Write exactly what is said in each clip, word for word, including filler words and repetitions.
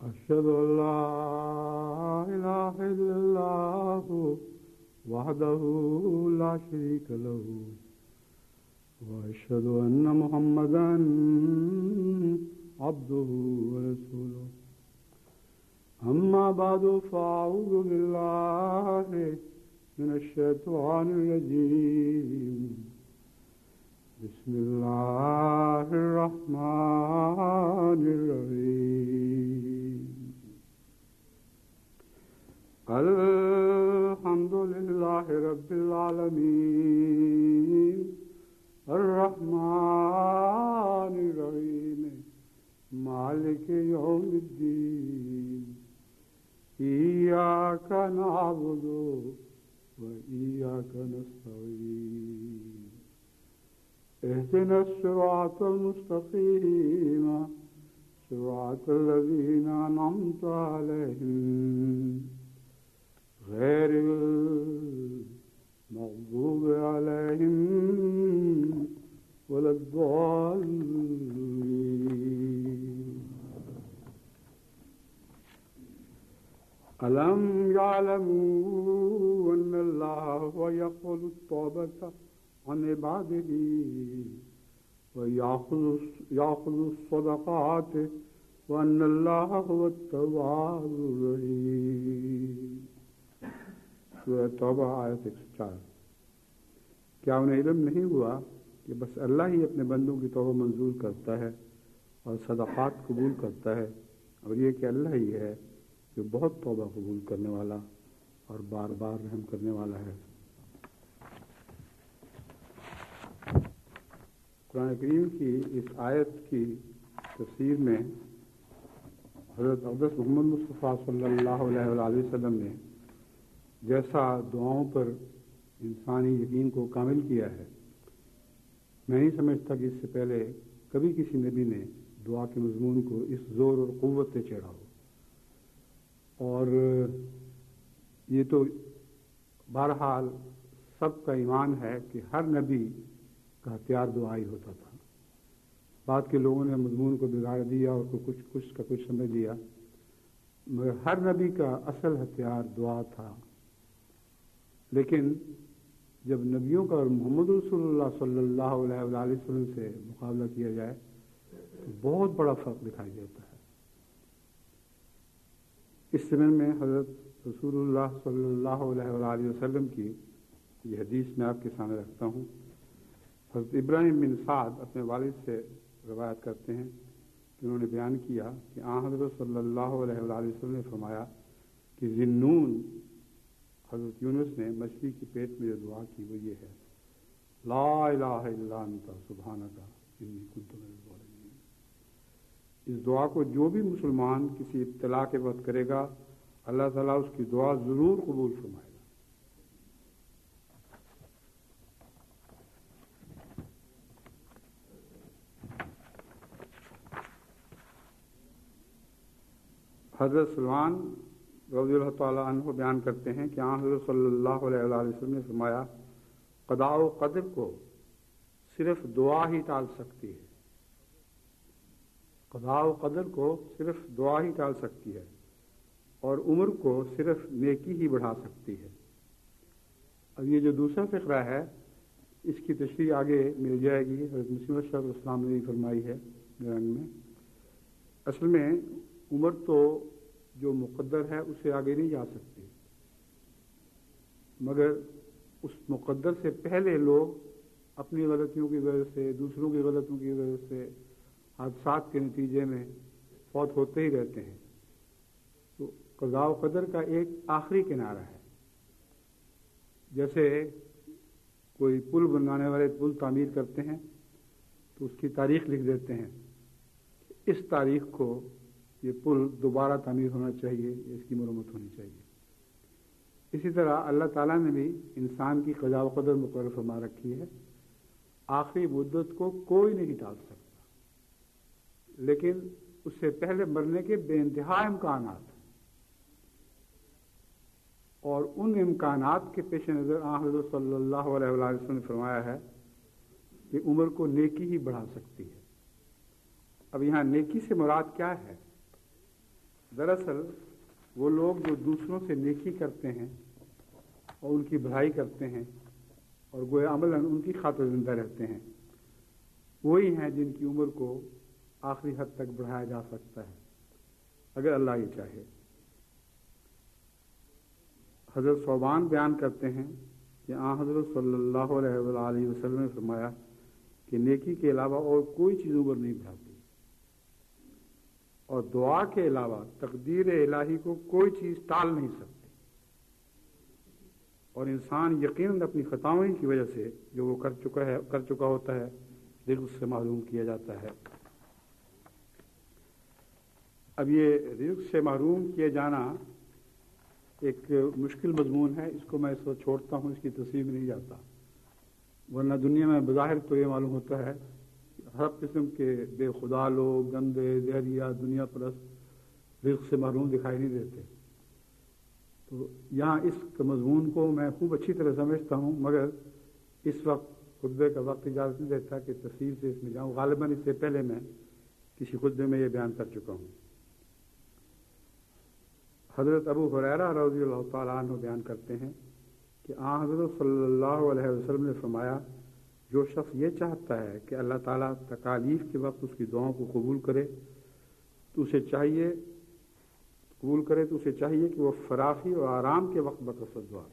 أشهد أن لا إله إلا الله وحده لا شريك له وأشهد أن محمدا عبده ورسوله أما بعد فأعوذ بالله من الشيطان الرجيم بسم الله الرحمن الرحيم الحمد لله رب العالمين الرحمن الرحيم مالك يوم الدين إياك نعبد وإياك نستعين اهدنا الصراط المستقيم صراط الذين أنعمت عليهم غير المغضوب عليهم ولا الضالين ألم يعلموا أن الله هو يقبل التوبة عن عباده ويأخذ الصدقات وأن الله هو التواب الرحيم. سورہ توبہ آیت ایک سو چار. کیا انہیں علم نہیں ہوا کہ بس اللہ ہی اپنے بندوں کی توبہ منظور کرتا ہے اور صدقات قبول کرتا ہے، اور یہ کہ اللہ ہی ہے جو بہت توبہ قبول کرنے والا اور بار بار رحم کرنے والا ہے. قرآن کریم کی اس آیت کی تفسیر میں حضرت اقدس محمد مصطفیٰ صلی اللہ علیہ وآلہ وسلم نے جیسا دعاؤں پر انسانی یقین کو کامل کیا ہے، میں نہیں سمجھتا کہ اس سے پہلے کبھی کسی نبی نے دعا کے مضمون کو اس زور اور قوت سے چڑھا ہو. اور یہ تو بہرحال سب کا ایمان ہے کہ ہر نبی کا ہتھیار دعا ہی ہوتا تھا. بعد کے لوگوں نے مضمون کو بگاڑ دیا اور کچھ کچھ کا کچھ سمجھ لیا، مگر ہر نبی کا اصل ہتھیار دعا تھا. لیکن جب نبیوں کا اور محمد رسول اللہ صلی اللہ علیہ وآلہ وسلم سے مقابلہ کیا جائے تو بہت بڑا فرق دکھائی دیتا ہے. اس سمن میں حضرت رسول اللہ صلی اللہ علیہ وآلہ وسلم کی یہ حدیث میں آپ کے سامنے رکھتا ہوں. حضرت ابراہیم بن سعد اپنے والد سے روایت کرتے ہیں کہ انہوں نے بیان کیا کہ آن حضرت صلی اللہ علیہ وآلہ وسلم نے فرمایا کہ ذنون حضرت یونس نے مچھلی کی پیٹ میں جو دعا کی وہ یہ ہے: لا الہ الا انت سبحانک انی کنت من الظالمین. اس دعا کو جو بھی مسلمان کسی ابتلا کے وقت کرے گا اللہ تعالیٰ اس کی دعا ضرور قبول فرمائے گا. حضرت سلمان رضی اللہ تعالیٰ عنہ بیان کرتے ہیں کہ آن حضرت صلی اللہ علیہ وآلہ وسلم نے فرمایا قضاء و قدر کو صرف دعا ہی ٹال سکتی ہے. قضاء و قدر کو صرف دعا ہی ٹال سکتی ہے اور عمر کو صرف نیکی ہی بڑھا سکتی ہے. اب یہ جو دوسرا فقرہ ہے اس کی تشریح آگے مل جائے گی. حضرت مسیح موعود صلی اللہ علیہ وسلم نے فرمائی ہے رنگ میں. اصل میں عمر تو جو مقدر ہے اسے آگے نہیں جا سکتی، مگر اس مقدر سے پہلے لوگ اپنی غلطیوں کی وجہ سے، دوسروں کی غلطیوں کی وجہ سے، حادثات کے نتیجے میں فوت ہوتے ہی رہتے ہیں. تو قضاء و قدر کا ایک آخری کنارہ ہے. جیسے کوئی پل بنانے والے پل تعمیر کرتے ہیں تو اس کی تاریخ لکھ دیتے ہیں، اس تاریخ کو یہ پل دوبارہ تعمیر ہونا چاہیے، اس کی مرمت ہونی چاہیے. اسی طرح اللہ تعالیٰ نے بھی انسان کی قضاء و قدر مقرر فرما رکھی ہے. آخری مدت کو کوئی نہیں ٹال سکتا، لیکن اس سے پہلے مرنے کے بے انتہا امکانات ہیں، اور ان امکانات کے پیش نظر آن حضرت صلی اللہ علیہ وسلم نے فرمایا ہے کہ عمر کو نیکی ہی بڑھا سکتی ہے. اب یہاں نیکی سے مراد کیا ہے؟ दरअसल वो लोग जो दूसरों से नेकी करते हैं और उनकी भलाई करते हैं और गोया अमलन उनकी खातिर जिंदा रहते हैं, वही हैं जिनकी उम्र को आखिरी हद तक बढ़ाया जा सकता है अगर अल्लाह ये चाहे। हज़रत सौबान बयान करते हैं कि आ हज़रत सल्लल्लाहु अलैहि वसल्लम ने फरमाया कि नेकी के अलावा और कोई चीज़ उम्र नहीं बढ़ाती और दुआ के अलावा तकदीर इलाही को कोई चीज़ टाल नहीं सकती, और इंसान यकीनन अपनी खताओं की वजह से जो वो कर चुका है कर चुका होता है रिज़्क़ से महरूम किया जाता है। अब ये रिज़्क़ से महरूम किए जाना एक मुश्किल मजमून है, इसको मैं इसको छोड़ता हूँ, इसकी तफसील में नहीं जाता, वरना दुनिया में बज़ाहिर तो ये मालूम होता है हर किस्म के बेखुदा लोग, गंदे जहरिया दुनिया परस्त रिज़्क़ से महरूम दिखाई नहीं देते। तो यहाँ इस मजमून को मैं खूब अच्छी तरह समझता हूँ, मगर इस वक्त खुतबे का वक्त इजाज़त नहीं देता कि तफसील से इसमें जाऊँ। गालिबन इससे पहले मैं किसी खुतबे में ये बयान कर चुका हूँ। हज़रत अबू हुरैरा रज़ियल्लाहु तआला अन्हु बयान करते हैं कि आ हज़रत सल्लल्लाहु अलैहि वसल्लम ने फरमाया, जो शख्स ये चाहता है कि अल्लाह ताला तकालीफ के वक्त उसकी दुआओं को कबूल करे तो उसे चाहिए कबूल करे तो उसे चाहिए कि वह फराखी और आराम के वक्त बकसरत दुआ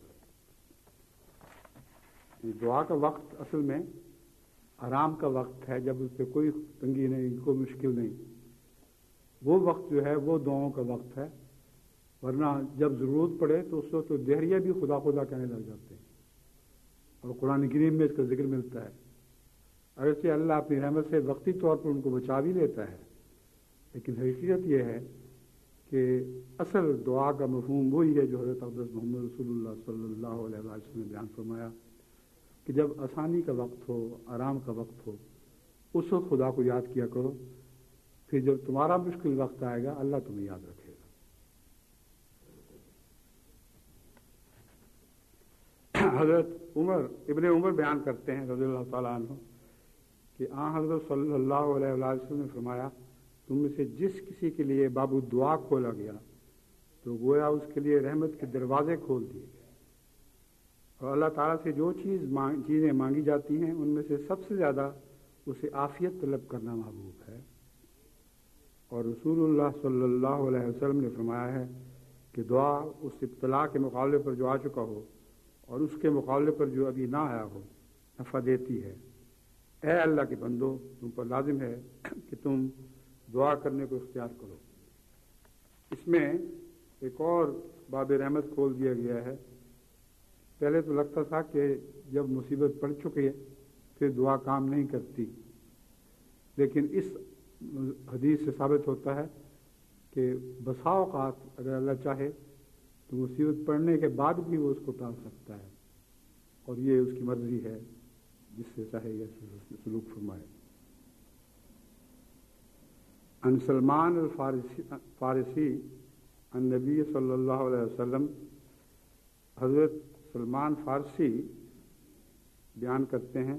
करे। दुआ का वक्त असल में आराम का वक्त है, जब उस पर कोई तंगी नहीं, कोई मुश्किल नहीं, वो वक्त जो है वो दुआओं का वक्त है। वरना जब ज़रूरत पड़े तो उस वक्त तो देहरिया भी खुदा खुदा कहने लग जाते हैं, और कुरान करीम में इसका जिक्र मिलता है। अगरचे अल्लाह अपनी रहमत से वक्ती तौर पर उनको बचा भी लेता है, लेकिन हकीकत यह है कि असल दुआ का मफ़हूम वही है जो हज़रत अक़दस मोहम्मद रसूलुल्लाह सल्लल्लाहु अलैहि वसल्लम ने बयान फरमाया कि जब आसानी का वक्त हो, आराम का वक्त हो, उस वक्त खुदा को याद किया करो, फिर जब तुम्हारा मुश्किल वक्त आएगा अल्लाह तुम्हें याद रखेगा। हज़रत उमर इब्ने उमर बयान करते हैं रज़ियल्लाहु तआला अन्हु कि आ हज़रत सल्लल्लाहु अलैहि वसल्लम ने फरमाया, तुम में से जिस किसी के लिए बाबू दुआ खोला गया तो गोया उसके लिए रहमत के दरवाजे खोल दिए गए, और अल्लाह ताला से जो चीज़ मांग चीज़ें मांगी जाती हैं उनमें से सबसे ज़्यादा उसे आफियत तलब करना महबूब है। और रसूलुल्लाह सल्लल्लाहु अलैहि वसल्लम ने फरमाया है कि दुआ उस इब्तला के मुकाबले पर जो आ चुका हो और उसके मुकाबले पर जो अभी ना आया हो नफ़ा देती है। ऐ अल्लाह के बंदो, तुम पर लाजिम है कि तुम दुआ करने को इख्तियार करो। इसमें एक और बाब रहमत खोल दिया गया है। पहले तो लगता था कि जब मुसीबत पड़ चुकी है फिर दुआ काम नहीं करती, लेकिन इस हदीस से साबित होता है कि बसा औक़ात अगर अल्लाह चाहे तो मुसीबत पड़ने के बाद भी वो उसको टाल सकता है, और ये उसकी मर्जी है, जिससे चाहे यह सलूक फरमाए। अन सलमान अल फारसी फारसी अन नबी सल्लल्लाहु अलैहि वसल्लम, हज़रत सलमान फारसी बयान करते हैं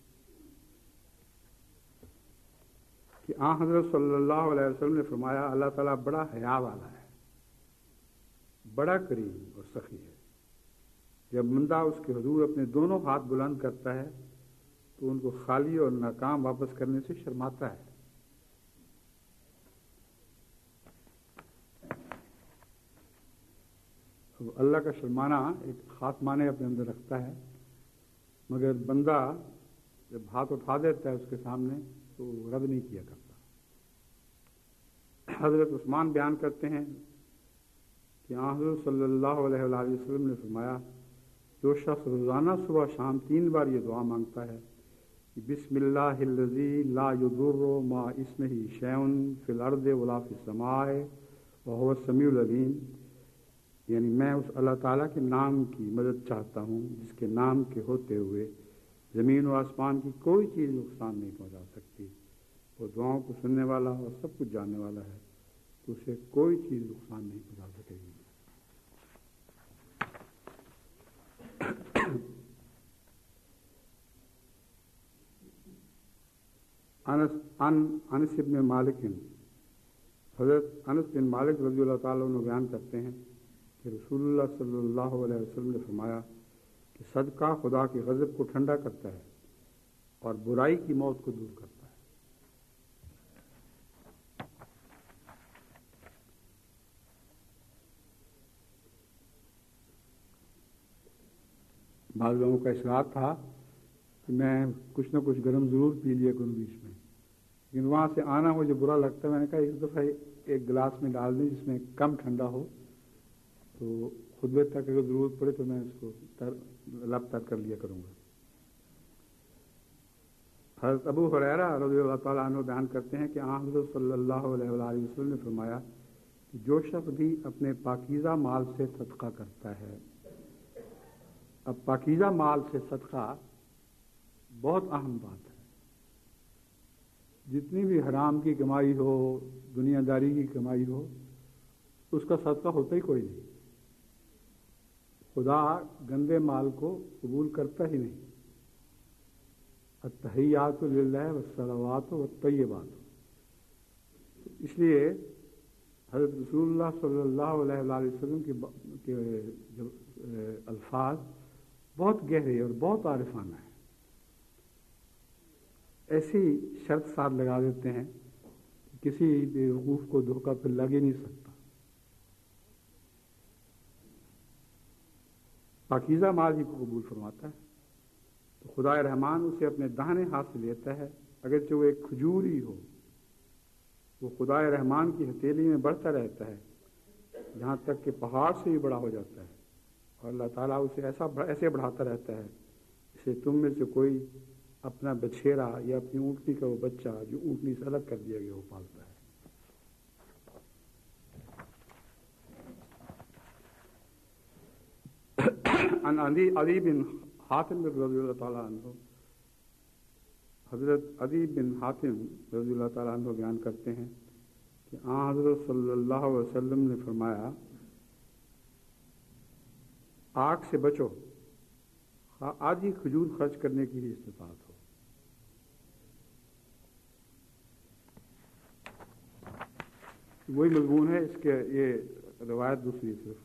कि आ हज़रत सल्लल्लाहु अलैहि वसल्लम ने फरमाया, अल्लाह ताला बड़ा हया वाला है, बड़ा करीम और सखी है। जब बंदा उसके हुजूर अपने दोनों हाथ बुलंद करता है तो उनको खाली और नाकाम वापस करने से शर्माता है। अब अल्लाह का शर्माना एक खास माने अपने अंदर रखता है, मगर बंदा जब हाथ उठा देता है उसके सामने तो रद्द नहीं किया करता। हज़रत उस्मान बयान करते हैं कि हज़रत सल्लल्लाहु अलैहि वसल्लम ने फरमाया, जो शख्स रोज़ाना सुबह शाम तीन बार ये दुआ मांगता है कि बिस्मिल्लाहिल्लज़ी ला युदुर्रु मा इस्मिही शैउन फिल अर्दि वला फिस समाए व हुवस समीउल अलीम, यानी मैं उस अल्लाह ताला के नाम की मदद चाहता हूँ जिसके नाम के होते हुए ज़मीन और आसमान की कोई चीज़ नुकसान नहीं पहुँचा सकती। वो दुआओं को सुनने वाला और सब कुछ जानने वाला है, तो उसे कोई चीज़ नुकसान नहीं पहुँचा सकेगी। अनस अन अनस इब्न मालिक حضرت انس بن مالک رضی اللہ تعالیٰ عنہ بیان کرتے ہیں کہ رسول اللہ صلی اللہ علیہ وسلم نے فرمایا کہ صدقہ خدا کے غضب کو ٹھنڈا کرتا ہے اور برائی کی موت کو دور کرتا ہے۔ بعض لوگوں کا اصرار تھا کہ میں کچھ نہ کچھ گرم ضرور پی لیا کروں بیچ میں، لیکن وہاں سے آنا مجھے برا لگتا ہے۔ میں نے کہا ایک دفعہ ایک گلاس میں ڈال دیں جس میں کم ٹھنڈا ہو، تو خطبے تک اگر ضرورت پڑے تو میں اس کو تر لب تر کر لیا کروں گا۔ حضرت ابو ہریرہ رضی اللہ تعالیٰ عنہ بیان کرتے ہیں کہ آن حضرت صلی اللہ علیہ وآلہ وسلم نے فرمایا کہ جو شخص بھی اپنے پاکیزہ مال سے صدقہ کرتا ہے، اب پاکیزہ مال سے صدقہ بہت اہم بات ہے۔ جتنی بھی حرام کی کمائی ہو، دنیا داری کی کمائی ہو، اس کا صدقہ ہوتا ہی کوئی نہیں۔ خدا گندے مال کو قبول کرتا ہی نہیں۔ التحیات للہ والصلوات والطیبات۔ اس لیے حضرت رسول اللہ صلی اللہ علیہ وآلہ وسلم کے جو الفاظ بہت گہرے اور بہت عارفانہ ہیں۔ ایسی شرط ساتھ لگا دیتے ہیں کہ کسی بیوقوف کو دھوکہ پھر لگ ہی نہیں سکتا۔ پاکیزہ مال ہی کو قبول فرماتا ہے تو خدا رحمان اسے اپنے داہنے ہاتھ سے لیتا ہے، اگرچہ وہ ایک کھجور ہی ہو، وہ خدا رحمان کی ہتھیلی میں بڑھتا رہتا ہے جہاں تک کہ پہاڑ سے بھی بڑا ہو جاتا ہے، اور اللہ تعالیٰ اسے ایسا ایسے بڑھاتا رہتا ہے جسے تم میں سے کوئی اپنا بچھیرا یا اپنی اونٹنی کا وہ بچہ جو اونٹنی سے الگ کر دیا گیا وہ پالتا ہے۔ عن علی علی بن حاتم رضی اللہ تعالیٰ عنہ، حضرت علی بن حاتم رضی اللہ تعالیٰ عنہ بیان کرتے ہیں کہ آن حضرت صلی اللہ علیہ وسلم نے فرمایا آگ سے بچو، آدھی کھجور خرچ کرنے کی ہی استطاعت ہو۔ وہی مضمون ہے اس کے، یہ روایت دوسری صرف۔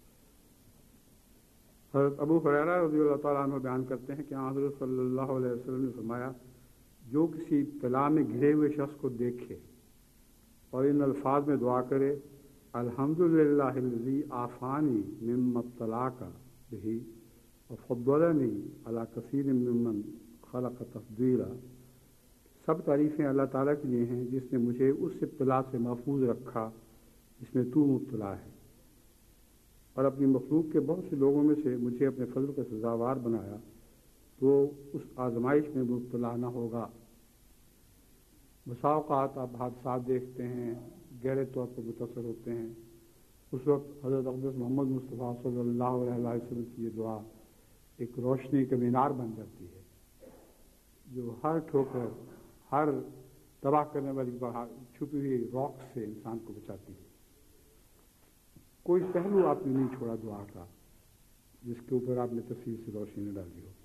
حضرت ابو ہریرہ رضی اللہ تعالیٰ عنہ بیان کرتے ہیں کہ حضرت صلی اللہ علیہ وسلم نے فرمایا جو کسی ابتلا میں گھرے ہوئے شخص کو دیکھے اور ان الفاظ میں دعا کرے الحمدللہ الذی عافانی مما ابتلاک بہ وفضلنی علی کثیر ممن خلق تفضیلا، سب تعریفیں اللہ تعالیٰ کے لیے ہیں جس نے مجھے اس ابتلا سے محفوظ رکھا جس میں تو مبتلا ہے، اور اپنی مخلوق کے بہت سے لوگوں میں سے مجھے اپنے فضل کا سزاوار بنایا تو اس آزمائش میں مبتلا نہ ہوگا۔ بسا اوقات آپ حادثات دیکھتے ہیں، گہرے طور پر متاثر ہوتے ہیں، اس وقت حضرت اقدس محمد مصطفیٰ صلی اللہ علیہ وسلم کی یہ دعا ایک روشنی کا مینار بن جاتی ہے جو ہر ٹھوکر، ہر تباہ کرنے والی چھپی ہوئی راک سے انسان کو بچاتی ہے۔ کوئی پہلو آپ نے نہیں چھوڑا دعا کا جس کے اوپر آپ نے تفصیل سے روشنی نہ ڈالی ہو۔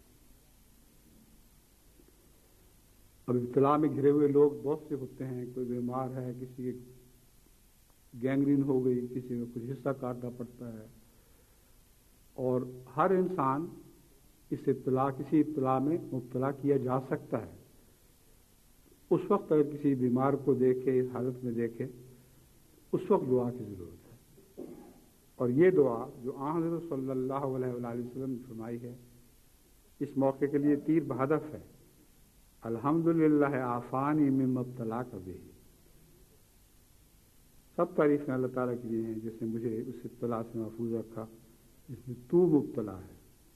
اب ابتلا میں گھرے ہوئے لوگ بہت سے ہوتے ہیں، کوئی بیمار ہے، کسی کی گینگرین ہو گئی، کسی میں کچھ حصہ کاٹنا پڑتا ہے، اور ہر انسان اس ابتلا کسی ابتلا میں مبتلا کیا جا سکتا ہے۔ اس وقت اگر کسی بیمار کو دیکھے، اس حالت میں دیکھے، اس وقت دعا کی ضرورت ہے، اور یہ دعا جو آن حضرت صلی اللہ علیہ وآلہ وسلم نے فرمائی ہے اس موقع کے لیے تیر بہدف ہے۔ الحمدللہ عافانی مما ابتلاک بہ، سب تعریفیں اللہ تعالیٰ کے لیے ہیں جس نے مجھے اس ابتلا سے محفوظ رکھا جس میں تو مبتلا ہے،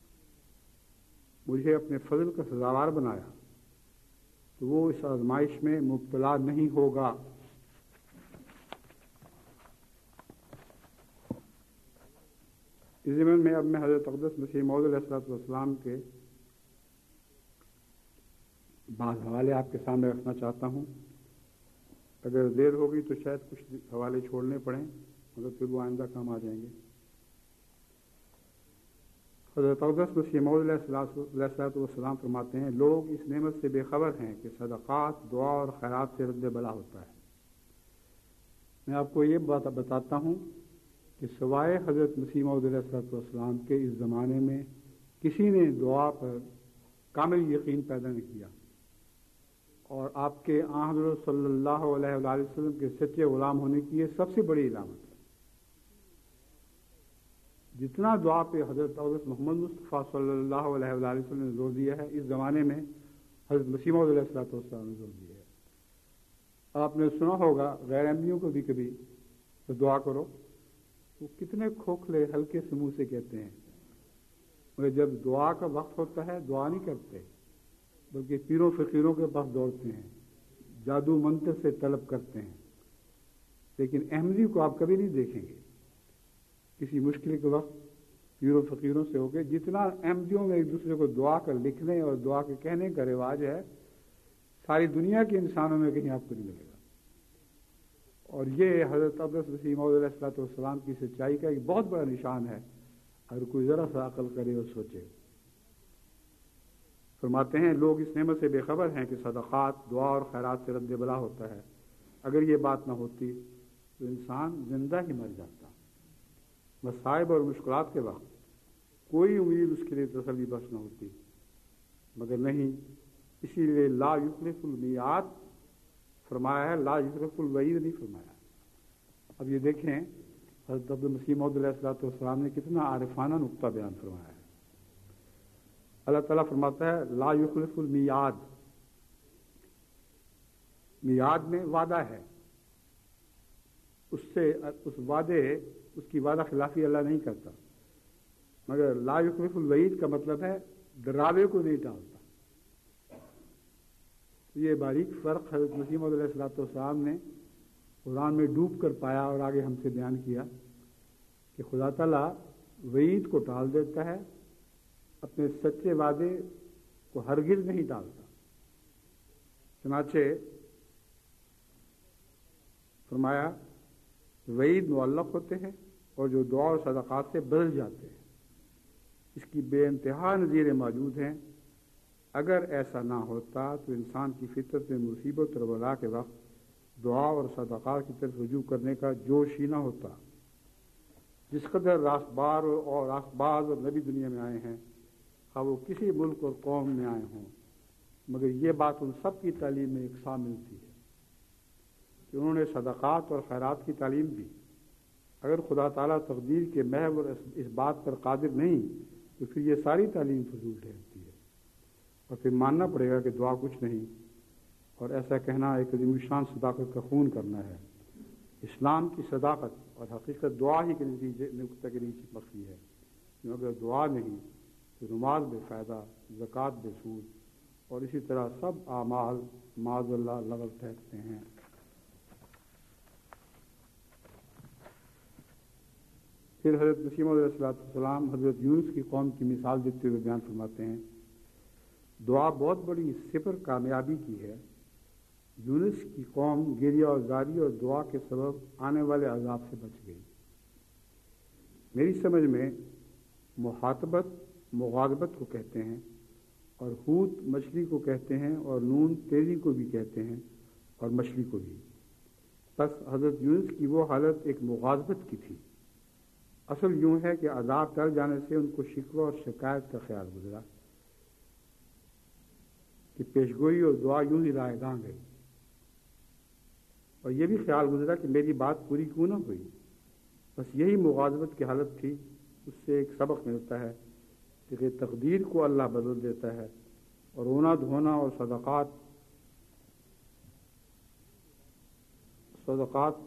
مجھے اپنے فضل کا سزاوار بنایا تو وہ اس آزمائش میں مبتلا نہیں ہوگا۔ اس ضمن میں اب میں حضرت اقدس مسیح موعود علیہ الصلوۃ والسلام کے بعض حوالے آپ کے سامنے رکھنا چاہتا ہوں۔ اگر دیر ہوگی تو شاید کچھ حوالے چھوڑنے پڑیں، مگر پھر وہ آئندہ کام آ جائیں گے۔ حضرت اقدس مسیح موعود علیہ الصلوۃ والسلام فرماتے ہیں لوگ اس نعمت سے بے خبر ہیں کہ صدقات، دعا اور خیرات سے رد بلا ہوتا ہے۔ میں آپ کو یہ بات بتاتا ہوں کہ سوائے حضرت مسیح موعود علیہ الصلوۃ والسلام کے اس زمانے میں کسی نے دعا پر کامل یقین پیدا نہیں کیا، اور آپ کے آن حضرت صلی اللہ علیہ وآلہ وسلم کے سچے غلام ہونے کی یہ سب سے بڑی علامت ہے۔ جتنا دعا پہ حضرت حضرت محمد مصطفیٰ صلی اللہ علیہ وآلہ وسلم نے زور دیا ہے، اس زمانے میں حضرت مسیح موعود علیہ الصلوۃ والسلام نے زور دیا ہے۔ آپ نے سنا ہوگا غیر احمدیوں کو بھی کبھی تو دعا کرو، وہ کتنے کھوکھلے ہلکے سے منہ سے کہتے ہیں، مگر جب دعا کا وقت ہوتا ہے دعا نہیں کرتے، بلکہ پیروں فقیروں کے پاس دوڑتے ہیں، جادو منتر سے طلب کرتے ہیں۔ لیکن احمدی کو آپ کبھی نہیں دیکھیں گے کسی مشکل کے وقت پیروں فقیروں سے ہو کے۔ جتنا احمدیوں میں ایک دوسرے کو دعا کر لکھنے اور دعا کے کہنے کا رواج ہے، ساری دنیا کے انسانوں میں کہیں آپ کو نہیں ملے گا۔ اور یہ حضرت عبدالس مسیح موعود علیہ الصلوۃ والسلام کی سچائی کا ایک بہت بڑا نشان ہے، اگر کوئی ذرا سا عقل کرے اور سوچے۔ فرماتے ہیں لوگ اس نعمت سے بے خبر ہیں کہ صدقات، دعا اور خیرات سے رد بلا ہوتا ہے۔ اگر یہ بات نہ ہوتی تو انسان زندہ ہی مر جاتا۔ مصائب اور مشکلات کے وقت کوئی امید اس کے لیے تسلی بخش نہ ہوتی، مگر نہیں، اسی لیے لا یخلف المیعاد فرمایا ہے، لا یخلف الوعید نہیں فرمایا۔ اب یہ دیکھیں حضرت عبد المسیح موعود علیہ الصلوۃ والسلام نے کتنا عارفانہ نقطہ بیان فرمایا ہے۔ اللہ تعالیٰ فرماتا ہے لا یخلف المیعاد، میعاد میں وعدہ ہے، اس سے اس وعدے اس کی وعدہ خلافی اللہ نہیں کرتا، مگر لا یخلف الوعید کا مطلب ہے ڈراوے کو نہیں ٹالتا۔ یہ باریک فرق حضرت مسیح موعود علیہ الصلوۃ والسلام نے قرآن میں ڈوب کر پایا اور آگے ہم سے بیان کیا کہ خدا تعالیٰ وعید کو ٹال دیتا ہے، اپنے سچے وعدے کو ہرگز نہیں ٹالتا۔ چنانچہ فرمایا وعید معلق ہوتے ہیں اور جو دعا اور صدقات سے بدل جاتے ہیں، اس کی بے انتہا نظیریں موجود ہیں۔ اگر ایسا نہ ہوتا تو انسان کی فطرت میں مصیبت اور بلا کے وقت دعا اور صدقات کی طرف رجوع کرنے کا جوش ہی نہ ہوتا۔ جس قدر راست بار اور راست باز اور نبی دنیا میں آئے ہیں، خواہ وہ کسی ملک اور قوم میں آئے ہوں، مگر یہ بات ان سب کی تعلیم میں یکساں ملتی ہے کہ انہوں نے صدقات اور خیرات کی تعلیم دی۔ اگر خدا تعالیٰ تقدیر کے محو اور اس بات پر قادر نہیں تو پھر یہ ساری تعلیم فضول ٹھہرتی ہے، اور پھر ماننا پڑے گا کہ دعا کچھ نہیں، اور ایسا کہنا ایک عظیم الشان صداقت کا خون کرنا ہے۔ اسلام کی صداقت اور حقیقت دعا ہی کے نتیجے نقطہ کے نیچے مخفی ہے، اگر دعا نہیں تو نماز بے فائدہ، زکوٰۃ بے سود، اور اسی طرح سب اعمال معاذ اللہ لغو ٹھہرتے ہیں۔ پھر حضرت مسیح موعود علیہ الصلوۃ والسلام حضرت یونس کی قوم کی مثال دیتے ہوئے بیان فرماتے ہیں دعا بہت بڑی صفر کامیابی کی ہے۔ یونس کی قوم گریہ اور زاری اور دعا کے سبب آنے والے عذاب سے بچ گئی۔ میری سمجھ میں محاطبت مغاضبت کو کہتے ہیں، اور حوت مچھلی کو کہتے ہیں، اور نون تیزی کو بھی کہتے ہیں، اور مچھلی کو بھی۔ بس حضرت یونس کی وہ حالت ایک مغاضبت کی تھی۔ اصل یوں ہے کہ عذاب ٹل جانے سے ان کو شکوہ اور شکایت کا خیال گزرا کہ پیشگوئی اور دعا یوں ہی رائے گاں گئی، اور یہ بھی خیال گزرا کہ میری بات پوری کیوں نہ ہوئی۔ بس یہی مغاضبت کی حالت تھی۔ اس سے ایک سبق ملتا ہے کہ تقدیر کو اللہ بدل دیتا ہے، اور رونا دھونا اور صدقات صدقات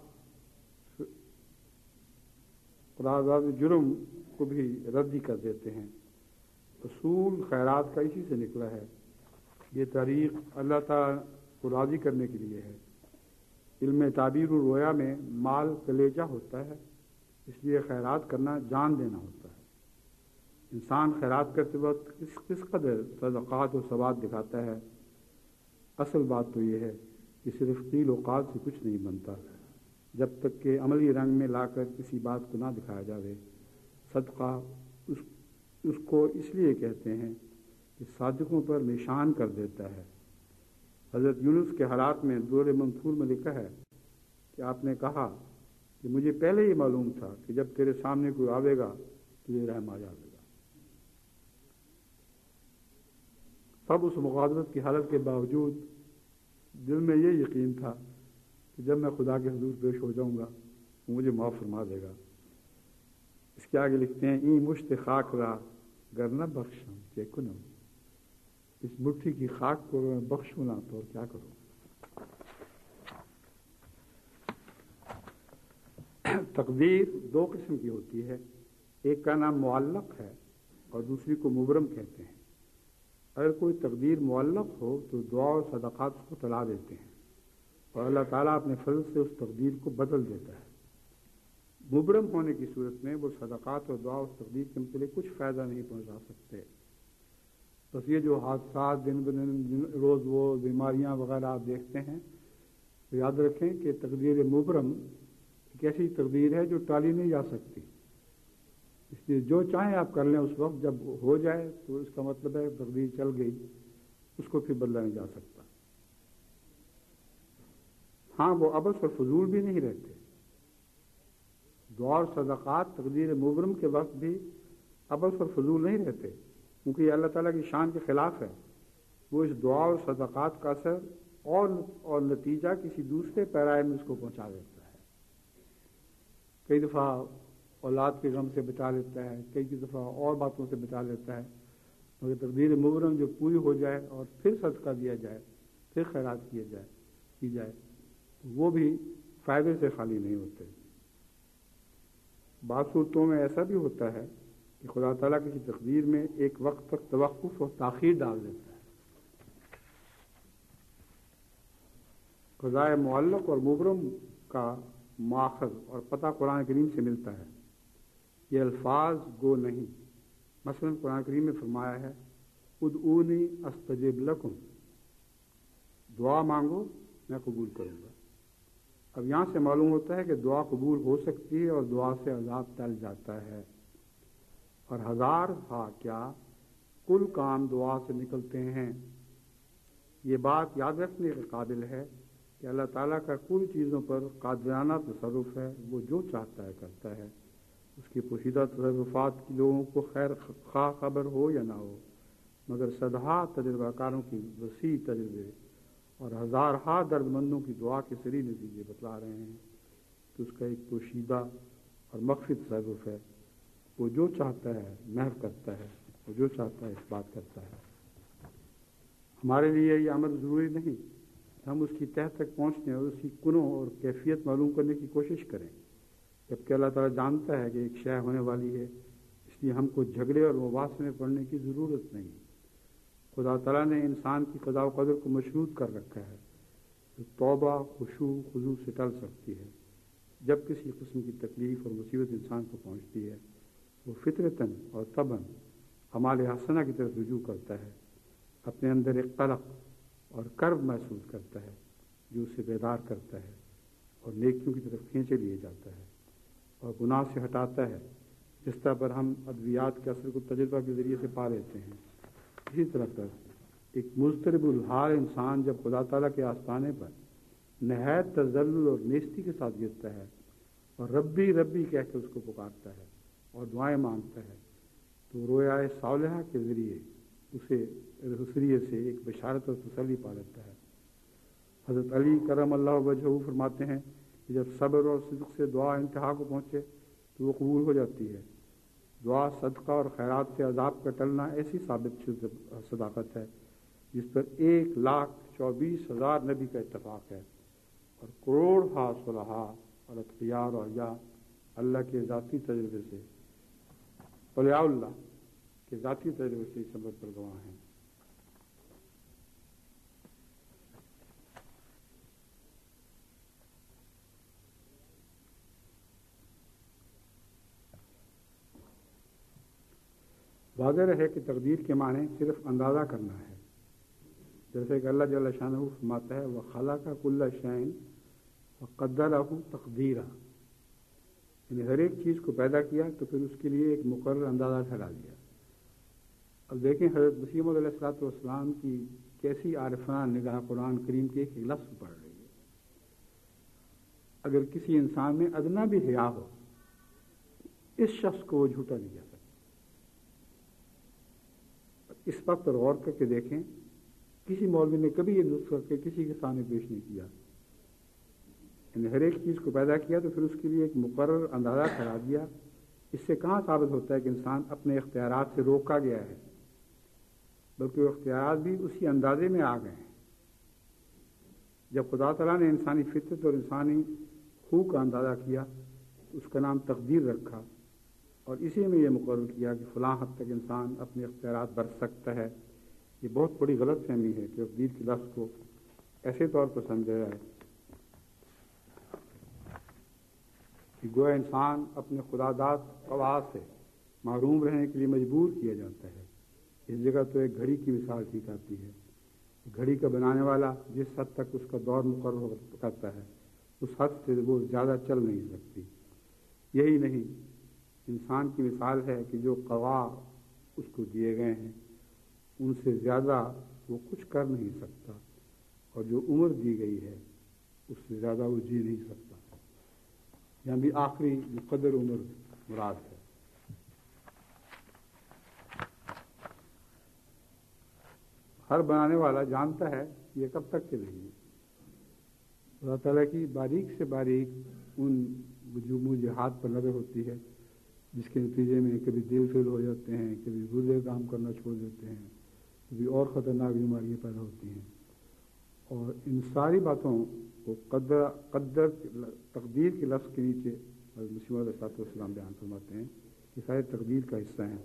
قرارداد جرم کو بھی رد ہی کر دیتے ہیں۔ اصول خیرات کا اسی سے نکلا ہے۔ یہ تاریخ اللہ تعالیٰ کو راضی کرنے کے لیے ہے۔ علم تعبیر و رویا میں مال کلیجہ ہوتا ہے، اس لیے خیرات کرنا جان دینا ہوتا ہے۔ انسان خیرات کرتے وقت کس کس قدر صدقات و ثواب دکھاتا ہے۔ اصل بات تو یہ ہے کہ صرف قیل و قال سے کچھ نہیں بنتا جب تک کہ عملی رنگ میں لا کر کسی بات کو نہ دکھایا جاوے۔ صدقہ اس اس کو اس لیے کہتے ہیں کہ صادقوں پر نشان کر دیتا ہے۔ حضرت یونس کے حالات میں دور منصور میں لکھا ہے کہ آپ نے کہا کہ مجھے پہلے ہی معلوم تھا کہ جب تیرے سامنے کوئی آوے گا تجھے رحم آ جائے گا. تب اس مغازرت کی حالت کے باوجود دل میں یہ یقین تھا کہ جب میں خدا کے حضور پیش ہو جاؤں گا وہ مجھے معاف فرما دے گا. اس کے آگے لکھتے ہیں این مشت خاک را گر نہ بخشم چے کنم، اس مٹھی کی خاک کو میں بخشوں نہ تو اور کیا کروں. تقدیر دو قسم کی ہوتی ہے، ایک کا نام معلق ہے اور دوسری کو مبرم کہتے ہیں. اگر کوئی تقدیر معلق ہو تو دعا اور صدقات اس کو تلا دیتے ہیں اور اللہ تعالیٰ اپنے فضل سے اس تقدیر کو بدل دیتا ہے. مبرم ہونے کی صورت میں وہ صدقات اور دعا اس تقدیر کے متعلق کچھ فائدہ نہیں پہنچا سکتے. بس یہ جو حادثات دن بدن روز وہ بیماریاں وغیرہ آپ دیکھتے ہیں تو یاد رکھیں کہ تقدیر مبرم ایک ایسی تقدیر ہے جو ٹالی نہیں جا سکتی. اس لیے جو چاہیں آپ کر لیں اس وقت، جب ہو جائے تو اس کا مطلب ہے تقدیر چل گئی، اس کو پھر بدلا نہیں جا سکتا. ہاں وہ عبث اور فضول بھی نہیں رہتے. دعا اور صدقات تقدیر مبرم کے وقت بھی عبث اور فضول نہیں رہتے، کیونکہ یہ اللہ تعالیٰ کی شان کے خلاف ہے. وہ اس دعا اور صدقات کا اثر اور اور نتیجہ کسی دوسرے پیرائے میں اس کو پہنچا دیتا ہے. کئی دفعہ اولاد کے غم سے بچا لیتا ہے، کئی دفعہ اور باتوں سے بچا لیتا ہے، مگر تقدیر مبرم جو پوری ہو جائے اور پھر صدقہ دیا جائے، پھر خیرات کیا جائے کی جائے تو وہ بھی فائدے سے خالی نہیں ہوتے. بعض صورتوں میں ایسا بھی ہوتا ہے کہ خدا تعالیٰ کسی تقدیر میں ایک وقت تک توقف اور تاخیر ڈال دیتا ہے. قضاء معلق اور مبرم کا ماخذ اور پتہ قرآن کریم سے ملتا ہے. یہ الفاظ گو نہیں. مثلا قرآن کریم میں فرمایا ہے ادعونی استجب لکم، دعا مانگو میں قبول کروں گا. اب یہاں سے معلوم ہوتا ہے کہ دعا قبول ہو سکتی ہے اور دعا سے عذاب ٹل جاتا ہے. اور ہزار ہاں کیا کل کام دعا سے نکلتے ہیں. یہ بات یاد رکھنے کے قابل ہے کہ اللہ تعالیٰ کا کل چیزوں پر قادرانہ تصرف ہے. وہ جو چاہتا ہے کرتا ہے. اس کی پوشیدہ تصرفات کی لوگوں کو خیر خواہ خبر ہو یا نہ ہو، مگر صدہا تجربہ کاروں کی وسیع تجربے اور ہزارہا درد مندوں کی دعا کے سری نتیجے بتلا رہے ہیں کہ اس کا ایک پوشیدہ اور مخفی تصرف ہے. وہ جو چاہتا ہے محو کرتا ہے، وہ جو چاہتا ہے اس بات کرتا ہے. ہمارے لیے یہ عمل ضروری نہیں، ہم اس کی تہہ تک پہنچنے اور اس کی کنوں اور کیفیت معلوم کرنے کی کوشش کریں، جبکہ اللہ تعالیٰ جانتا ہے کہ ایک شے ہونے والی ہے. اس لیے ہم کو جھگڑے اور مباحثے میں پڑنے کی ضرورت نہیں. خدا تعالیٰ نے انسان کی قضاء و قدر کو مشروط کر رکھا ہے جو توبہ خشوع خضوع سے ٹل سکتی ہے. جب کسی قسم کی تکلیف اور مصیبت انسان کو پہنچتی ہے وہ فطرتاً اور طبعاً اعمال حسنہ کی طرف رجوع کرتا ہے. اپنے اندر ایک قلق اور کرب محسوس کرتا ہے جو اسے بیدار کرتا ہے اور نیکیوں کی طرف کھینچے لیے جاتا ہے اور گناہ سے ہٹاتا ہے، جس طرح پر ہم ادویات کے اثر کو تجربہ کے ذریعے سے پا لیتے ہیں. اسی طرح پر ایک مضطرب الحال انسان جب خدا تعالیٰ کے آستانے پر نہایت تذلل اور نیستی کے ساتھ گرتا ہے اور ربی ربی کہہ کے اس کو پکارتا ہے اور دعائیں مانگتا ہے تو رویا صالحہ کے ذریعے اسے ذریعے سے ایک بشارت اور تسلی پا لیتا ہے. حضرت علی کرم اللہ وجہہ فرماتے ہیں کہ جب صبر اور صدق سے دعا انتہا کو پہنچے تو وہ قبول ہو جاتی ہے. دعا صدقہ اور خیرات سے عذاب کا ٹلنا ایسی ثابت صداقت ہے جس پر ایک لاکھ چوبیس ہزار نبی کا اتفاق ہے اور کروڑ ہا صلحاء اور اتقیاء اور اولیاء اللہ کے ذاتی تجربے سے اولیاء اللہ کے ذاتی تجربے سے اس عمل پر گواہ ہیں. واضح ہے کہ تقدیر کے معنی صرف اندازہ کرنا ہے، جیسے کہ اللہ جل شانہ فرماتا ہے وَخَلَقَ كُلَّ شَيْءٍ وَقَدَّرَهُ تَقْدِيرًا، یعنی ہر ایک چیز کو پیدا کیا تو پھر اس کے لیے ایک مقرر اندازہ ٹھہرا دیا. اب دیکھیں حضرت مسیح موعود علیہ الصلوۃ والسلام کی کیسی عارفانہ نگاہ قرآن کریم کے ایک لفظ پڑھ رہی ہے. اگر کسی انسان میں ادنا بھی حیا ہو اس شخص کو وہ جھوٹا نہیں کہہ سکتا. اس وقت پر غور کر کے دیکھیں کسی مولوی نے کبھی یہ نسخہ کر کے کسی کے سامنے پیش نہیں کیا. یعنی ہر ایک چیز کو پیدا کیا تو پھر اس کے لیے ایک مقرر اندازہ کرا دیا. اس سے کہاں ثابت ہوتا ہے کہ انسان اپنے اختیارات سے روکا گیا ہے، بلکہ وہ اختیارات بھی اسی اندازے میں آ گئے ہیں. جب خدا تعالیٰ نے انسانی فطرت اور انسانی خو کا اندازہ کیا تو اس کا نام تقدیر رکھا، اور اسی میں یہ مقرر کیا کہ فلاں حد تک انسان اپنے اختیارات برت سکتا ہے. یہ بہت بڑی غلط فہمی ہے کہ تقدیر کے لفظ کو ایسے طور پر سمجھا جائے کہ گویا انسان اپنے خدا داد خواص سے محروم رہنے کے لیے مجبور کیا جاتا ہے. اس جگہ تو ایک گھڑی کی مثال ٹھیک آتی ہے. گھڑی کا بنانے والا جس حد تک اس کا دور مقرر کرتا ہے اس حد سے وہ زیادہ چل نہیں سکتی. یہی نہیں، انسان کی مثال ہے کہ جو قوا اس کو دیے گئے ہیں ان سے زیادہ وہ کچھ کر نہیں سکتا، اور جو عمر دی گئی ہے اس سے زیادہ وہ جی نہیں سکتا. یہاں بھی آخری مقدر عمر مراد ہے. ہر بنانے والا جانتا ہے کہ یہ کب تک چلے گی. اللہ تعالیٰ کی باریک سے باریک ان وجوہ جہاد پر نظر ہوتی ہے جس کے نتیجے میں کبھی دل فیل ہو جاتے ہیں، کبھی گردے کام کرنا چھوڑ دیتے ہیں، کبھی اور خطرناک بیماریاں پیدا ہوتی ہیں. اور ان ساری باتوں کو قدر قدر تقدیر کے لفظ کے نیچے مسیح علیہ السلام بیان فرماتے ہیں کہ سارے تقدیر کا حصہ ہیں.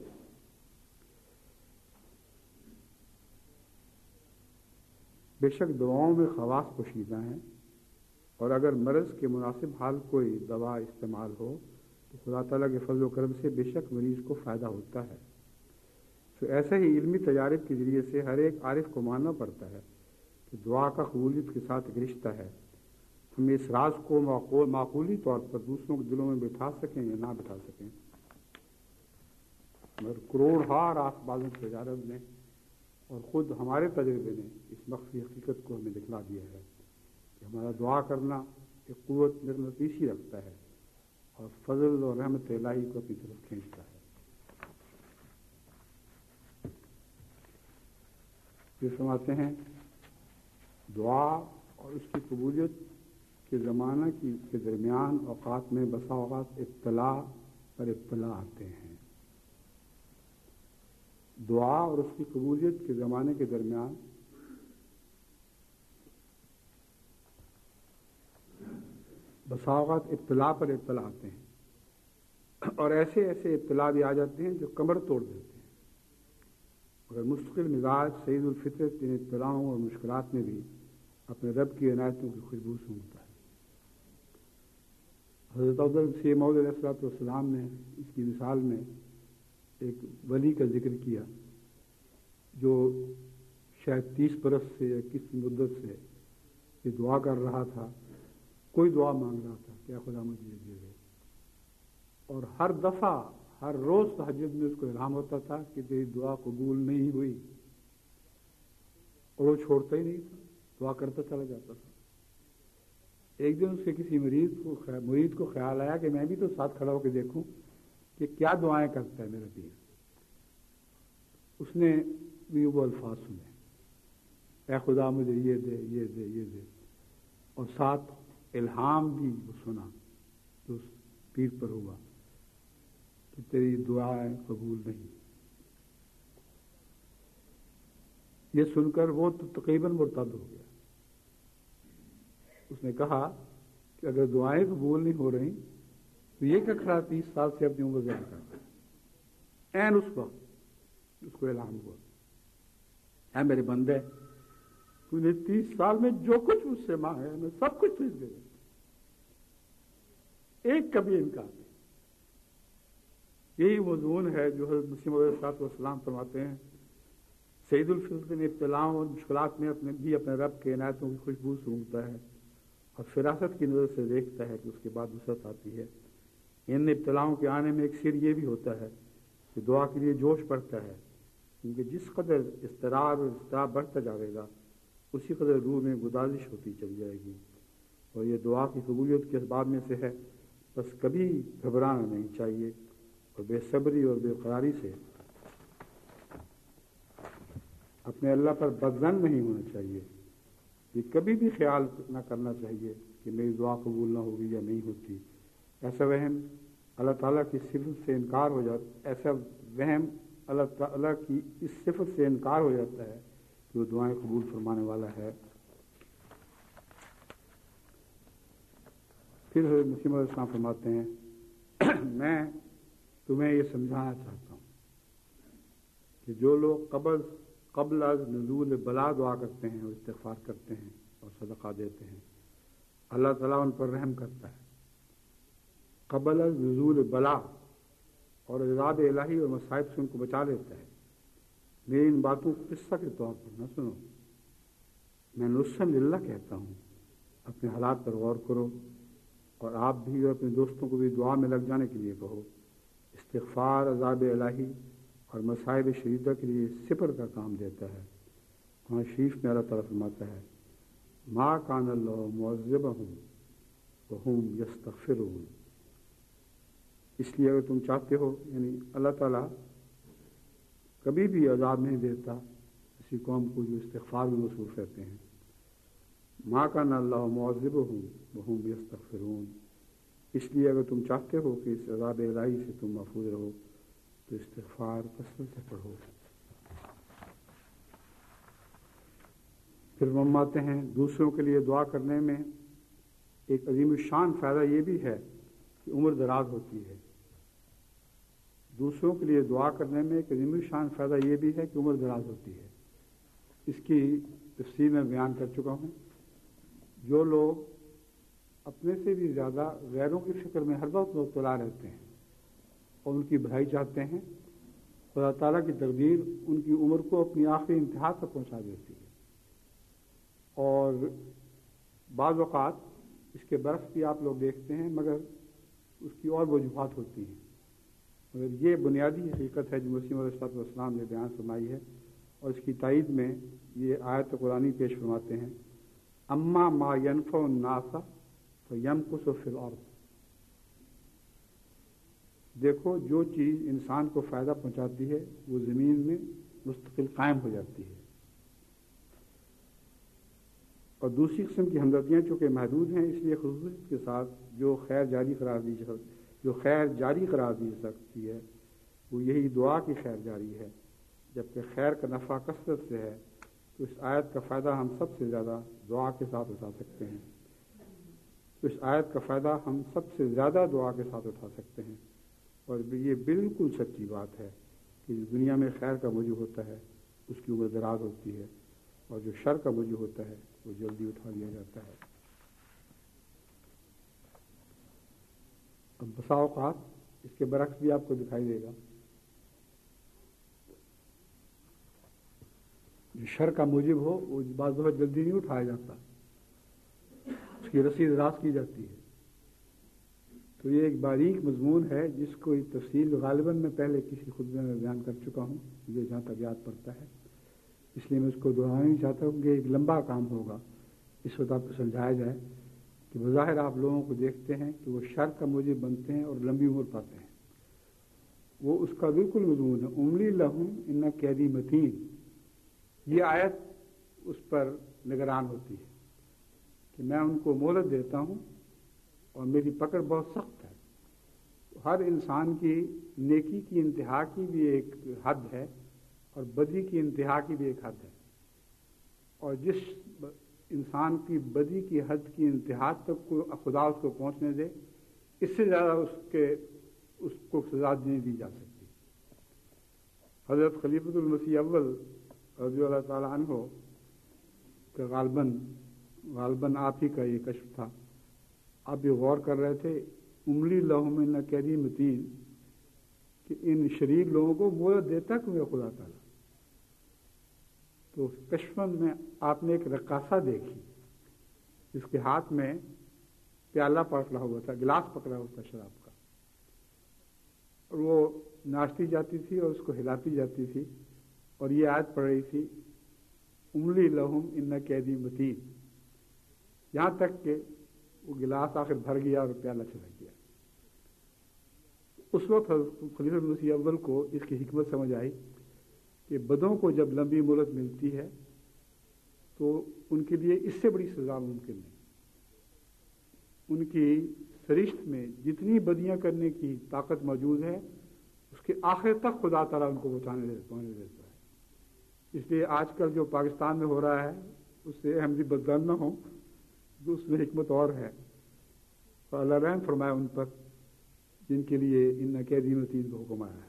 بے شک دواؤں میں خواص پوشیدہ ہیں، اور اگر مرض کے مناسب حال کوئی دوا استعمال ہو تو خدا تعالیٰ کے فضل و کرم سے بے شک مریض کو فائدہ ہوتا ہے. تو ایسے ہی علمی تجارب کے ذریعے سے ہر ایک عارف کو ماننا پڑتا ہے کہ دعا کا قبولیت کے ساتھ ایک رشتہ ہے. ہم اس راز کو معقولی طور پر دوسروں کے دلوں میں بٹھا سکیں یا نہ بٹھا سکیں، مگر کروڑ ہا راست بازوں کی تجارب نے اور خود ہمارے تجربے نے اس مخفی حقیقت کو ہمیں دکھلا دیا ہے کہ ہمارا دعا کرنا ایک قوت مغناطیسی رکھتا ہے اور فضل اور رحمت الہی کو اپنی طرف کھینچتا ہے. یہ فرماتے ہیں دعا اور اس کی قبولیت کے زمانہ کی کے درمیان اوقات میں بسا اوقات ابتلا پر ابتلا آتے ہیں. دعا اور اس کی قبولیت کے زمانے کے درمیان بسا اوقات ابتلا پر ابتلا آتے ہیں، اور ایسے ایسے ابتلا بھی آ جاتے ہیں جو کمر توڑ دیتے ہیں. مگر مستقل مزاج سعید الفطرت ان ابتلاؤں اور مشکلات میں بھی اپنے رب کی عنایتوں کی خوشبو سونگھتا ہے. حضرت مسیح موعود علیہ الصلوۃ والسلام نے اس کی مثال میں ایک ولی کا ذکر کیا جو شاید تیس برس سے یا کس مدت سے یہ دعا کر رہا تھا، کوئی دعا مانگ رہا تھا کیا خدا مجھے یہ دے دے، اور ہر دفعہ ہر روز تہجد میں اس کو الہام ہوتا تھا کہ تیری دعا قبول نہیں ہوئی، اور وہ چھوڑتا ہی نہیں تھا، دعا کرتا چلا جاتا تھا. ایک دن اس کے کسی مریض کو مرید کو خیال آیا کہ میں بھی تو ساتھ کھڑا ہو کے دیکھوں کہ کیا دعائیں کرتا ہے میرا پیر. اس نے بھی وہ الفاظ سنے، اے خدا مجھے یہ دے یہ دے یہ دے، اور ساتھ الہام بھی وہ سنا جو اس پیر پر ہوا کہ تیری دعائیں قبول نہیں. یہ سن کر وہ تو تقریباً مرتد ہو گیا. اس نے کہا کہ اگر دعائیں قبول نہیں ہو رہی تو یہ کیا کھڑا تیس سال سے اپنی عمر ضائع کرتا ہے. این اس وقت اس کو اعلان ہوا، اے میرے بندے تو نے تیس سال میں جو کچھ مجھ سے مانگا ہے میں سب کچھ تجھے دے دوں، ایک کبھی انکار نہیں. یہی مضمون ہے جو حضرت مسیح علیہ السلام فرماتے ہیں سعید الفطرت نے ابتلاؤں اور مشکلات میں اپنے بھی اپنے رب کے عنایتوں کی خوشبو سونگھتا ہے اور فراست کی نظر سے دیکھتا ہے کہ اس کے بعد وسعت آتی ہے. ان ابتلاؤں کے آنے میں ایک سر یہ بھی ہوتا ہے کہ دعا کے لیے جوش بڑھتا ہے، کیونکہ جس قدر اضطراب اور اضطراب بڑھتا جاوے گا اسی قدر روح میں گدازش ہوتی چلی جائے گی، اور یہ دعا کی قبولیت کے اسباب میں سے ہے. بس کبھی گھبرانا نہیں چاہیے اور بے صبری اور بے قراری سے اپنے اللہ پر بدظن نہیں ہونا چاہیے. یہ کبھی بھی خیال نہ کرنا چاہیے کہ میری دعا قبول نہ ہوگی یا نہیں ہوتی. ایسا وہم اللہ تعالیٰ کی صفت سے انکار ہو جاتا ایسا وہم اللہ تعالیٰ کی اس صفت سے انکار ہو جاتا ہے کہ وہ دعائیں قبول فرمانے والا ہے. پھر حضرت مسیح موعود علیہ السلام فرماتے ہیں میں تمہیں یہ سمجھانا چاہتا ہوں کہ جو لوگ قبل قبل از نزول بلا دعا کرتے ہیں اور استغفار کرتے ہیں اور صدقہ دیتے ہیں اللہ تعالیٰ ان پر رحم کرتا ہے. قبل از نزول بلا اور عذاب الہی اور مصائب سے ان کو بچا لیتا ہے. میری ان باتوں کو قصہ کے طور پر نہ سنو، میں نصرا للہ کہتا ہوں. اپنے حالات پر غور کرو اور آپ بھی اور اپنے دوستوں کو بھی دعا میں لگ جانے کے لیے کہو. استغفار عذاب الہی اور مصائب شدیدہ کے لیے سپر کا کام دیتا ہے. وہاں شریف میں اللہ تعالیٰ فرماتا ہے ما کان اللہ معذبہم وہم یستغفرون. اس لیے اگر تم چاہتے ہو، یعنی اللہ تعالیٰ کبھی بھی عذاب نہیں دیتا کسی قوم کو جو استغفار میں مصروف رہتے ہیں. ما کان اللہ معذبہم وہم یستغفرون. اس لیے اگر تم چاہتے ہو کہ اس عذاب الہی سے تم محفوظ رہو تو استغفار کثرت سے پڑھو. پھر فرماتے ہیں دوسروں کے لیے دعا کرنے میں ایک عظیم الشان فائدہ یہ بھی ہے کہ عمر دراز ہوتی ہے. دوسروں کے لیے دعا کرنے میں ایک عظیم الشان فائدہ یہ بھی ہے کہ عمر دراز ہوتی ہے. اس کی تفصیل میں بیان کر چکا ہوں. جو لوگ اپنے سے بھی زیادہ غیروں کی فکر میں ہر وقت مبتلا رہتے ہیں اور ان کی بھلائی چاہتے ہیں، خدا تعالیٰ کی تقدیر ان کی عمر کو اپنی آخری انتہا تک پہنچا دیتی ہے. اور بعض اوقات اس کے برعکس بھی آپ لوگ دیکھتے ہیں، مگر اس کی اور وجوہات ہوتی ہیں. مگر یہ بنیادی حقیقت ہے جو مسیح علیہ السلام نے بیان فرمائی ہے، اور اس کی تائید میں یہ آیت قرآنی پیش فرماتے ہیں اما ما ينفع الناس فيمكث في الارض. دیکھو جو چیز انسان کو فائدہ پہنچاتی ہے وہ زمین میں مستقل قائم ہو جاتی ہے. اور دوسری قسم کی ہمدردیاں چونکہ محدود ہیں، اس لیے خصوصیت کے ساتھ جو خیر جاری قرار دی جو خیر جاری قرار دی سکتی ہے وہ یہی دعا کی خیر جاری ہے. جبکہ خیر کا نفع کثرت سے ہے تو اس آیت کا فائدہ ہم سب سے زیادہ دعا کے ساتھ اٹھا سکتے ہیں. تو اس آیت کا فائدہ ہم سب سے زیادہ دعا کے ساتھ اٹھا سکتے ہیں. اور یہ بالکل سچی بات ہے کہ جو دنیا میں خیر کا موجود ہوتا ہے اس کی عمر دراز ہوتی ہے، اور جو شر کا موجود ہوتا ہے وہ جلدی اٹھا لیا جاتا ہے. اب بسا اوقات اس کے برعکس بھی آپ کو دکھائی دے گا. جو شر کا موجب ہو وہ بعض دفعہ جلدی نہیں اٹھایا جاتا، اس کی رسی دراز کی جاتی ہے. تو یہ ایک باریک مضمون ہے جس کو تفصیل غالباً میں پہلے کسی خطبے میں بیان کر چکا ہوں، مجھے جہاں تک یاد پڑتا ہے. اس لیے میں اس کو دہرانا نہیں چاہتا ہوں کہ ایک لمبا کام ہوگا اس وقت آپ کو سمجھایا جائے کہ بظاہر آپ لوگوں کو دیکھتے ہیں کہ وہ شر کا موجب بنتے ہیں اور لمبی عمر پاتے ہیں. وہ اس کا بالکل مضمون ہے املی لہم ان قیدی متین. یہ آیت اس پر نگران ہوتی ہے کہ میں ان کو مہلت دیتا ہوں اور میری پکڑ بہت سخت ہے. ہر انسان کی نیکی کی انتہا کی بھی ایک حد ہے اور بدی کی انتہا کی بھی ایک حد ہے. اور جس انسان کی بدی کی حد کی انتہا تک کو خدا اس کو پہنچنے دے، اس سے زیادہ اس کے اس کو سزا نہیں دی جا سکتی. حضرت خلیفۃ المسیح اول رضی اللہ تعالیٰ عنہ کہ غالباً غالباً آپ ہی کا یہ کشف تھا. آپ بھی غور کر رہے تھے املی لہم ان قیدی متین کہ ان شریر لوگوں کو مہلت دیتا کیوں ہے خدا تعالیٰ. تو کشفن میں آپ نے ایک رقاصہ دیکھی جس کے ہاتھ میں پیالہ پکڑا ہوا تھا، گلاس پکڑا ہوا تھا شراب کا، اور وہ ناچتی جاتی تھی اور اس کو ہلاتی جاتی تھی اور یہ آیت پڑھ رہی تھی املی لہم ان قیدی متین. یہاں تک کہ وہ گلاس آخر بھر گیا اور پیالہ چھلک گیا۔ اس وقت خلیفہ مسیح اول کو اس کی حکمت سمجھ آئی کہ بدوں کو جب لمبی مہلت ملتی ہے تو ان کے لیے اس سے بڑی سزا ممکن نہیں۔ ان کی سرشت میں جتنی بدیاں کرنے کی طاقت موجود ہے اس کے آخر تک خدا تعالیٰ ان کو بچانے دیتا ہے۔ اس لیے آج کل جو پاکستان میں ہو رہا ہے اس سے ہم بھی بدگان نہ ہوں، تو اس میں حکمت اور ہے، اور اللہ رحم فرمائے ان پر جن کے لیے ان قیدی متین کو حکم آیا ہے۔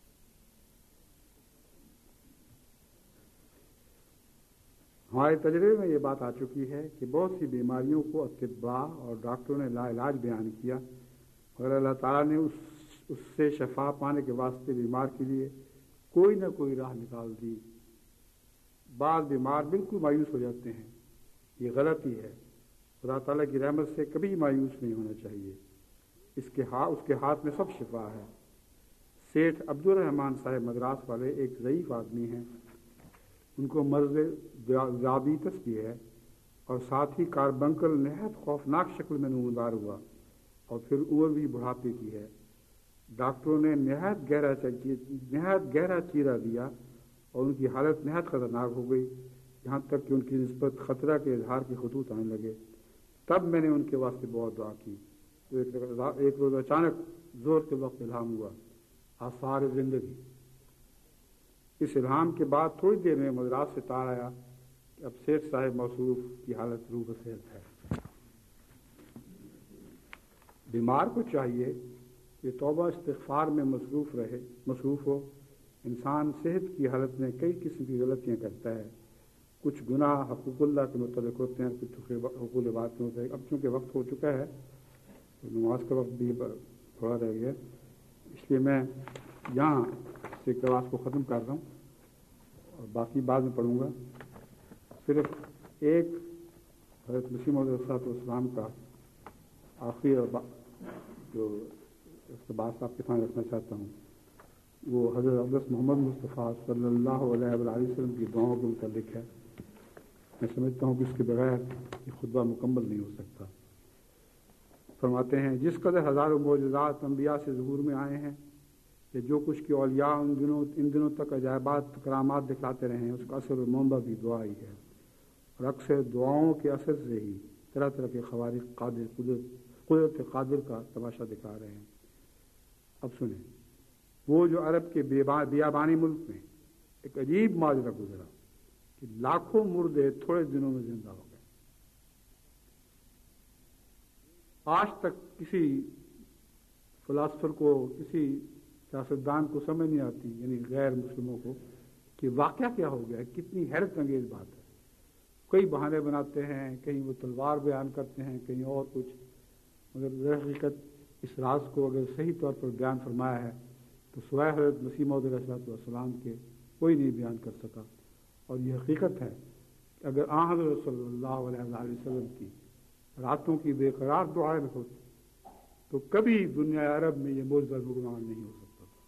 ہمارے تجربے میں یہ بات آ چکی ہے کہ بہت سی بیماریوں کو اطباء اور ڈاکٹروں نے لا علاج بیان کیا، اور اللہ تعالیٰ نے اس اس سے شفا پانے کے واسطے بیمار کے لیے کوئی نہ کوئی راہ نکال دی۔ بعض بیمار بالکل مایوس ہو جاتے ہیں، یہ غلطی ہے۔ خدا تعالیٰ کی رحمت سے کبھی مایوس نہیں ہونا چاہیے، اس کے ہاتھ اس کے ہاتھ میں سب شفا ہے۔ سیٹھ عبد الرحمان صاحب مدراس والے ایک ضعیف آدمی ہیں، ان کو مرض ذیابیطس بھی ہے، اور ساتھ ہی کاربنکل نہایت خوفناک شکل میں نمودار ہوا، اور پھر عمر بھی بڑھاپے کی ہے۔ ڈاکٹروں نے نہایت گہرا نہایت گہرا چیرا دیا اور ان کی حالت نہایت خطرناک ہو گئی، یہاں تک کہ ان کی نسبت خطرہ کے اظہار کے خطوط آنے لگے۔ تب میں نے ان کے واسطے بہت دعا کی۔ تو ایک روز اچانک زور کے وقت الہام ہوا، آثار زندگی۔ اس الہام کے بعد تھوڑی دیر میں مدراس سے تار آیا کہ اب سیٹھ صاحب موصوف کی حالت روح صحت ہے۔ بیمار کو چاہیے کہ توبہ استغفار میں مصروف رہے مصروف ہو۔ انسان صحت کی حالت میں کئی قسم کی غلطیاں کرتا ہے، کچھ گناہ حقوق اللہ کے متعلق ہوتے ہیں، کچھ حقوق عباد کے متعلق۔ اب چونکہ وقت ہو چکا ہے تو نماز کا وقت بھی تھوڑا رہ گیا، اس لیے میں یہاں سے کلاس کو ختم کر رہا ہوں اور باقی بعد میں پڑھوں گا۔ صرف ایک حضرت مسیح موعود علیہ السلام کا آخری جو اقتباس آپ کے سامنے رکھنا چاہتا ہوں، وہ حضرت اقدس محمد مصطفیٰ صلی اللہ علیہ وآلہ وسلم کی دعاؤں کے متعلق ہے۔ میں سمجھتا ہوں کہ اس کے بغیر یہ خطبہ مکمل نہیں ہو سکتا۔ فرماتے ہیں، جس قدر ہزاروں معجزات انبیاء سے ظہور میں آئے ہیں کہ جو کچھ کی اولیاء ان دنوں ان دنوں تک عجائبات کرامات دکھلاتے رہے ہیں، اس کا اثر و منبع بھی دعا ہی ہے، اور اکثر دعاؤں کے اثر سے ہی طرح طرح کے خوارق قادر قدرت قدرت قادر کا تماشا دکھا رہے ہیں۔ اب سنیں، وہ جو عرب کے بیابانی ملک میں ایک عجیب ماجرا گزرا کہ لاکھوں مردے تھوڑے دنوں میں زندہ ہو گئے۔ آج تک کسی فلاسفر کو، کسی سیاستدان کو سمجھ نہیں آتی، یعنی غیر مسلموں کو، کہ واقعہ کیا ہو گیا ہے۔ کتنی حیرت انگیز بات ہے۔ کئی بہانے بناتے ہیں، کہیں وہ تلوار بیان کرتے ہیں، کہیں اور کچھ، مگر در حقیقت اس راز کو اگر صحیح طور پر بیان فرمایا ہے تو سوائے حضرت مسیح موعود علیہ السلام کے کوئی نہیں بیان کر سکا۔ اور یہ حقیقت ہے کہ اگر آن حضرت صلی اللہ علیہ وآلہ وسلم کی راتوں کی بے قرار دعائیں ہوتی تو کبھی دنیا عرب میں یہ معجزہ رونما نہیں ہو سکتا تھا۔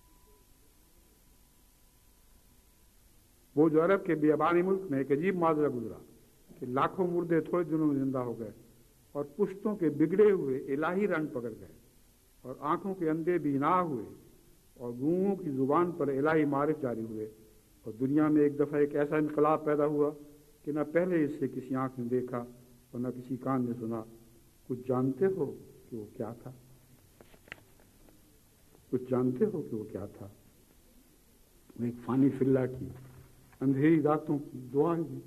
وہ جو عرب کے بیابانی ملک میں ایک عجیب ماجرا گزرا کہ لاکھوں مردے تھوڑے دنوں میں زندہ ہو گئے، اور پشتوں کے بگڑے ہوئے الہی رنگ پکڑ گئے، اور آنکھوں کے اندھے بینا ہوئے، اور گونگوں کی زبان پر الہی معارف جاری ہوئے، اور دنیا میں ایک دفعہ ایک ایسا انقلاب پیدا ہوا کہ نہ پہلے اس سے کسی آنکھ نے دیکھا اور نہ کسی کان نے سنا۔ کچھ جانتے ہو کہ وہ کیا تھا؟ کچھ جانتے ہو کہ وہ کیا تھا؟ وہ ایک فانی فلہ کی اندھیری راتوں کی دعائیں دی۔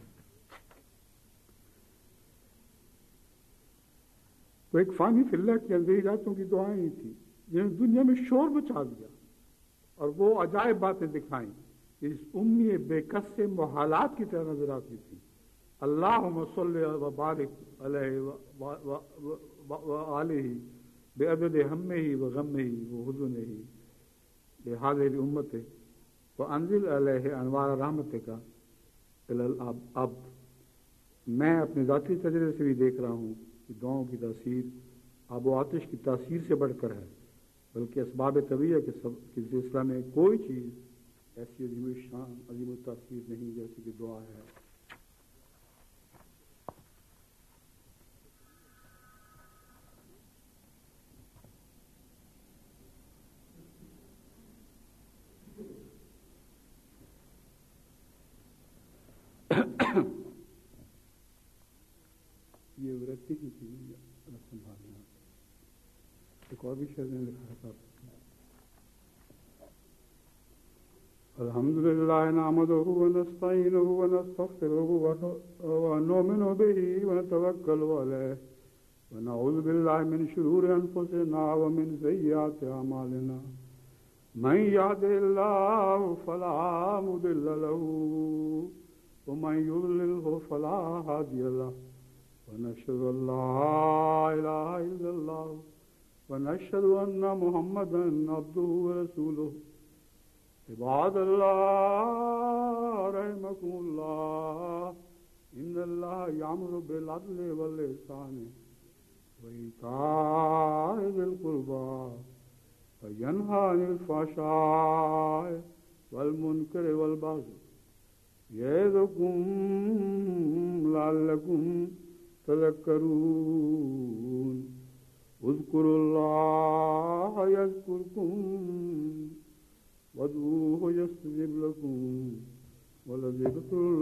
وہ ایک فانی فلہ کی اندھیری راتوں کی دعائیں ہی تھی جنہیں دنیا میں شور مچا دیا، اور وہ عجائب باتیں دکھائیں اس امی بے کس سے محالات کی طرح نظر آتی تھی۔ اللہم صلی و بارک علیہ وآلہ بعدد ہمہ و غمہ و حزنہ لہذہ امت وانزل علیہ انوار رحمتک الی الابد۔ میں اپنے ذاتی تجربے سے بھی دیکھ رہا ہوں کہ دعاؤں کی تاثیر آب و آتش کی تاثیر سے بڑھ کر ہے، بلکہ اسباب طبیعہ کے سلسلہ میں کوئی چیز ایسی عظیم الشان عظیم التاثیر نہیں جیسے کہ دعا ہے۔ رکھی ہی تھی سنبھالنا. ایک اور بھی شعر نے لکھا تھا. الحمد للہ نحمدہ ونستعینہ ونستغفرہ ونؤمن بہ ونتوکل علیہ ونعوذ باللہ من شرور انفسنا ومن سیئات اعمالنا من یہدہ اللہ فلا مضل له ومن یضللہ فلا ہادی له ونشهد ان لا الہ الا اللہ ونشهد ان محمدا عبدہ ورسولہ. عباد اللہ رحمکم اللہ ان اللہ یامر بالعدل والاحسان وایتاء ذی القربى وینہی عن الفحشاء والمنکر والبغی یعظکم لعلکم تذکرون. اذکروا اللہ یذکرکم وادعوہ یستجب لکم ولذکر